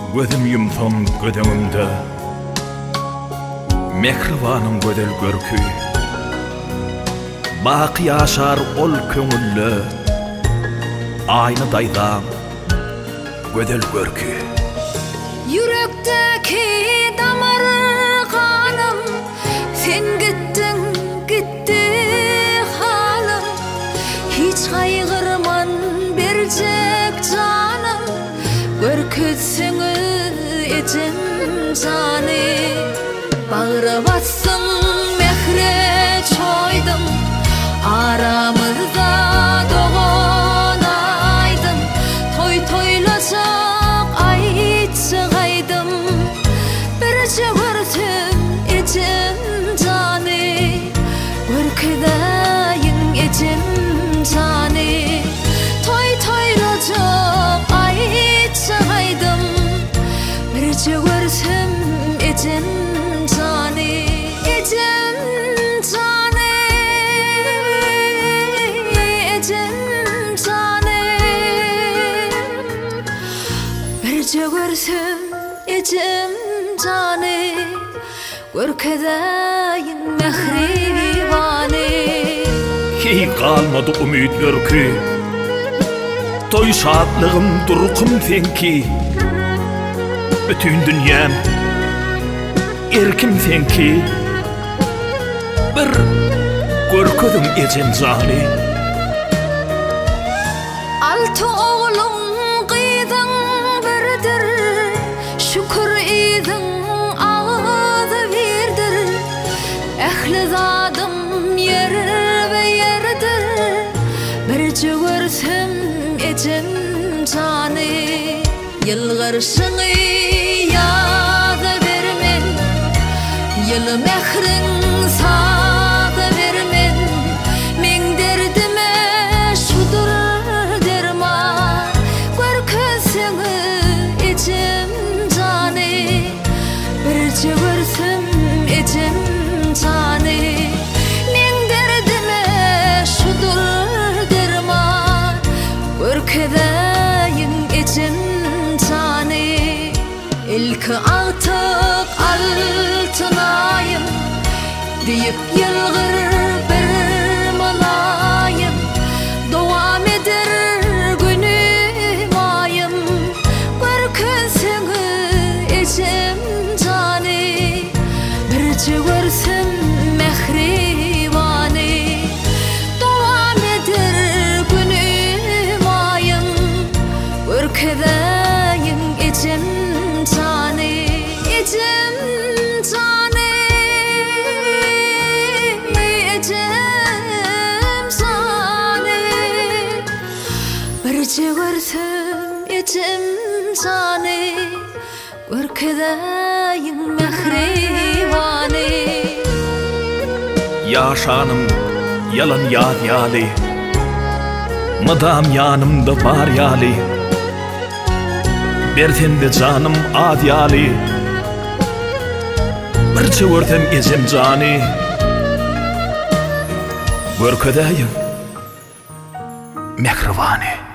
Gözüm yumsam gödeňimde Mehribanyň gödel görkü Baky ýaşar ol köňülle Aýny daýdan gödel görkü Yürekdeki damar kanım Sen gittin gitti halım Hiç kaygırman berjek canım Görküsüňi ejin jany Bagry bassın mehre çoýdum Aramızda doğan aydın Toy toylacak ayçygaydım Birce görsüm ejin jany Görkedaýyň ejin jany Toy toylacak ayçygaydım Birce görsüm ejin jany Ejin jany Ejin jany Birce görsüm ejin jany Görkedaýyň mehribany Hiç kalmadı umid görkü Toy şadlığım durkum senki Bütün dünyam erkim senki Bir görkedim ejin jany Altı oğlum qydyň birdir Şükür idiň ağzy birdir Ähli zadym yer we yerdir Birce görsüm ejin jany Ýylgyrşyňy ýaza bermen Ýyly mehriň saza bermen Meň derdime şudur derman Görkeseňi ejin jany Birce görsüm ejin jany Meň derdime şudur derman Görkedaýyň ejin jany Ilki artık altınaýym Diýip ýylgyr bir malaýym Dowam eder günüm aýym Görkeseňi ejin jany Birce görsüm mehribany Dowam eder günüm aýym Görkedaýyň ejin jany Ejin jany Ejin jany Birce görsüm ejin jany Görkedaýyň mehribany Yaşanım yalan ýaly Madam ýanymda bar ýaly Bertende canım ad ýaly Birçe görsem ejin jany Görkedaýyň mehribany